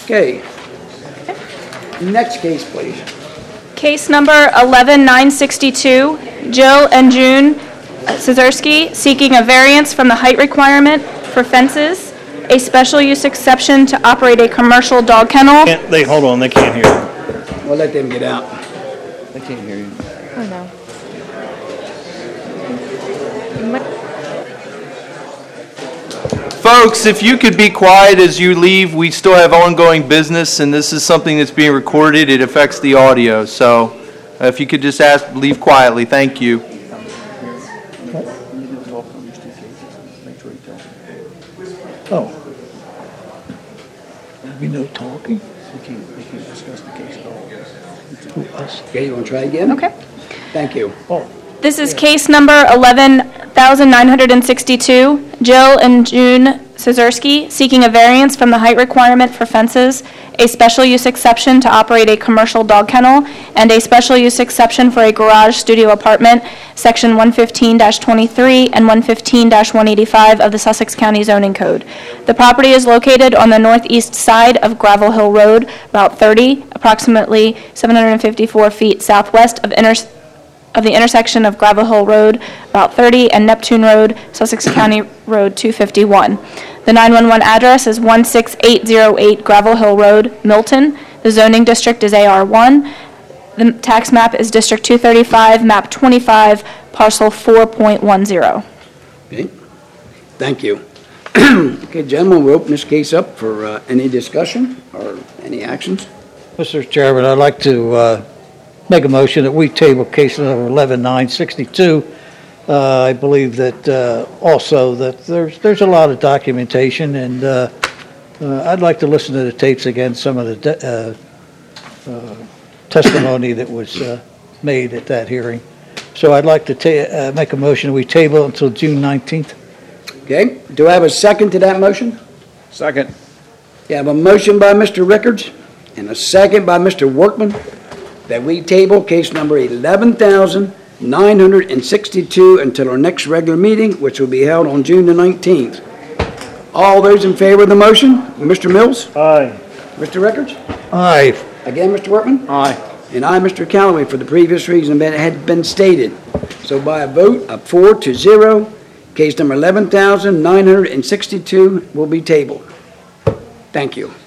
Okay. Next case, please. Case number 11962, Jill and June Szewski seeking a variance from the height requirement for fences, a special use exception to operate a commercial dog kennel. Hold on, they can't hear you. We'll let them get out. They can't hear you. Oh, no. Folks, if you could be quiet as you leave, we still have ongoing business, and this is something that's being recorded. It affects the audio, so if you could just leave quietly, thank you. Oh. We no talking? We can't discuss the case at all. Us. Okay, you want to try again? Okay. Thank you. This is case number 11962, Jill and June Szewski seeking a variance from the height requirement for fences, a special use exception to operate a commercial dog kennel, and a special use exception for a garage studio apartment, section 115-23 and 115-185 of the Sussex County Zoning Code. The property is located on the northeast side of Gravel Hill Road, Route 30, approximately 754 feet southwest of the intersection of Gravel Hill Road, Route 30, and Neptune Road, Sussex County Road 251. The 911 address is 16808 Gravel Hill Road, Milton. The zoning district is AR1. The tax map is District 235, Map 25, Parcel 4.10. Okay. Thank you. Okay, gentlemen, we'll open this case up for any discussion or any actions. Mr. Chairman, I'd like to make a motion that we table case number 11962. I believe that also that there's a lot of documentation, and I'd like to listen to the tapes again, some of the testimony that was made at that hearing. So I'd like to make a motion that we table until June 19th. Okay, do I have a second to that motion? Second. You have a motion by Mr. Rickards and a second by Mr. Workman that we table case number 11,962 until our next regular meeting, which will be held on June the 19th. All those in favor of the motion? Mr. Mills? Aye. Mr. Rickards? Aye. Again, Mr. Workman? Aye. And I, Mr. Callaway, for the previous reason that had been stated. So by a vote of 4-0, case number 11,962 will be tabled. Thank you.